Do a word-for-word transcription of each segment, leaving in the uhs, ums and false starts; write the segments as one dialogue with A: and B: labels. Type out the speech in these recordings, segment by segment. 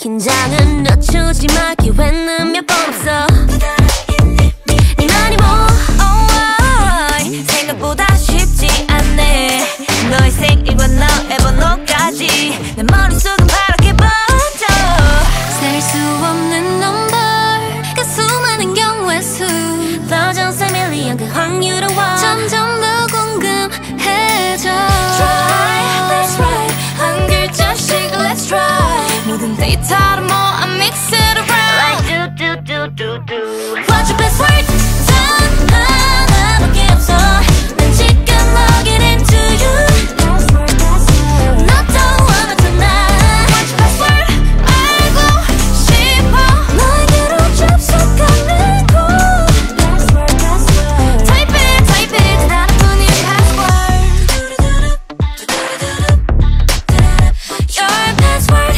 A: 긴장은 늦추지 마. 기회는 몇 번 없어. 네 말이 뭐 oh, oh, 생각보다 쉽지 않네. 너의 생일과 너의 번호까지 내 머릿속은 파랗게 번져. 셀 수 없는 넘버 그 수많은 경우의 수 Thousands of million 그 확률을 와 점점 더 궁금해져. Try, that's right 한 글자씩 let's try 모든 데이터를 모아 mix it around like do do do do do. What's your best word? 단 하나밖에 없어. 난 지금 login into you. 너도 원하잖아. What's your best word? 알고 싶어. 너에게로 접속하는 곳. Type it, type it. 단 하나뿐인 password. Your password.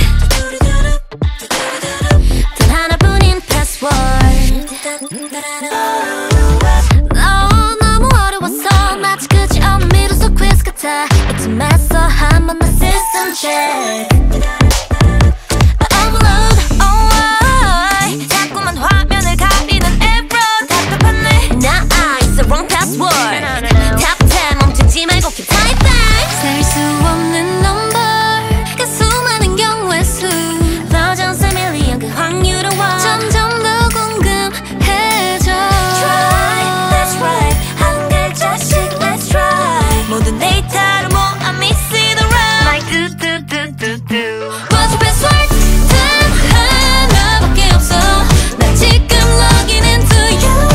A: 단 하나뿐인 password. 너 너무 어려웠어. 마치 끝이 없는 미루서 퀴즈 같아. 이쯤에서 한번 더 system check. Overload, oh, oh. 자꾸만 화면을 가리는 error. 답답하네. 나 it's the wrong password. Top ten 멈추지 말고 keep typing. 셀 수 없는 넘버 그 수많은 경우의 수 Thousands of million 그 확률을 와 점점 더 궁금해져. Try, that's right 한 글자씩 let's try 모든 데이터를 모아 mix it around like do do do do do. What's your best word? 단 하나밖에 없어. 난 지금 login into you.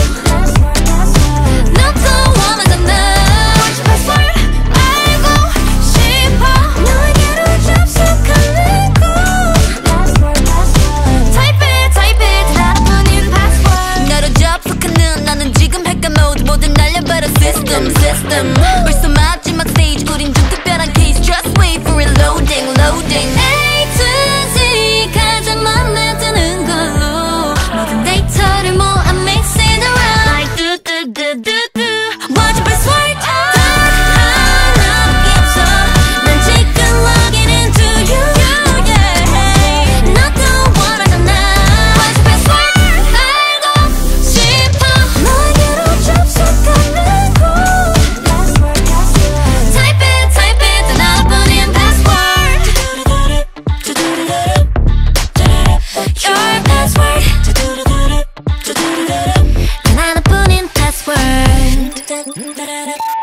A: 너도 원하잖아. What's your best word? 알고 싶어. 너에게로 접속하는 곳. Type it, type it. 하나뿐인 password. 나로 접속하는 나는 지금 핵가 모두 모든 날려버려 system system. 벌써 마지막 stage 우린 좀 특별한 case. Just wait for it loading loading. A to Z 가장 맘에 드는 걸로 모든 데이터를 모아 mix it around like do do do do do. What's your best word? 단 하나밖에 없어. 난 지금 login into you. Yeah. 너도 원하잖아. What's your best word? 알고 싶어. 너에게로 접속하는 곳. Type it, type it. 단 하나뿐인 password. Your password. 단 하나뿐인 password.